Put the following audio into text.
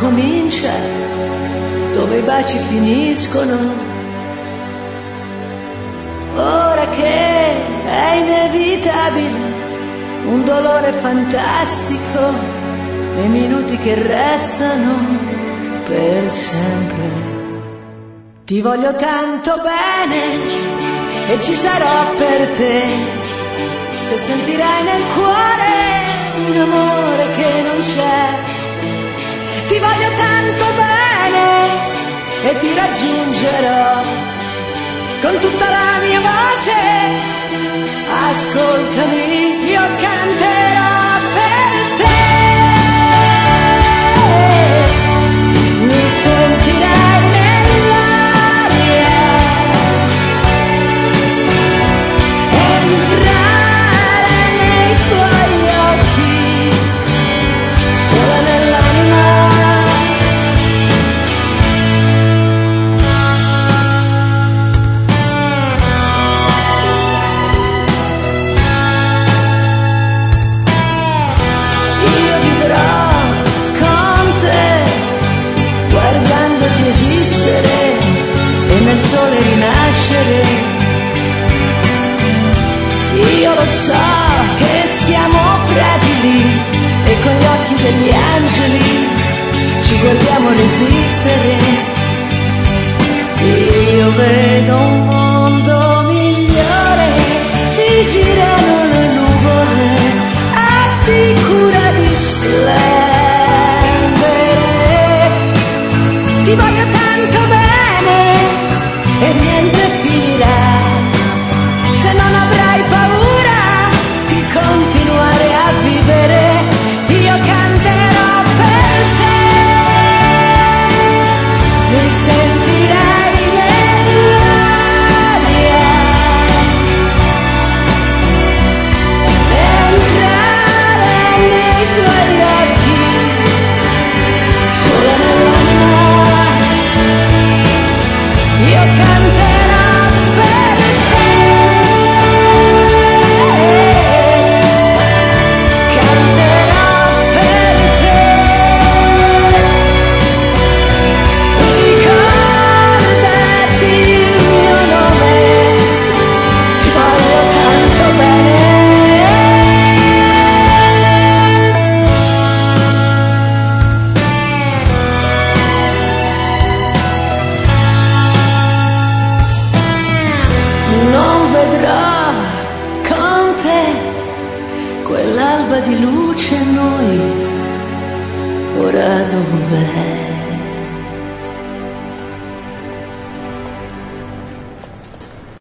comincia, dove i baci finiscono. Ora che è inevitabile un dolore fantastico nei minuti che restano per sempre. Ti voglio tanto bene e ci sarò per te, se sentirai nel cuore un amore che non c'è. Ti voglio tanto bene e ti raggiungerò con tutta la mia voce. Ascoltami, io canterò per te. Mi sentirai nell'aria, entrare nei tuoi occhi, sola nell'anima. Io vivrò con te, guardandoti esistere e nel sole rinascere. Io lo so che siamo fragili e con gli occhi degli angeli ci guardiamo resistere. Io vedo un mondo migliore, si girano le nuvole, abbi cura di splendere. Ti voglio tanto bene e niente finirà, se non avrai paura di continuare a vivere. Io canterò per te, mi sentirai nell'aria, entrare nei tuoi occhi, sola nell'anima. Io canterò per te, canterò per te. Ricordati il mio nome, ti voglio tanto bene. Non vedrò con te quell'alba di luce, noi ora dov'è?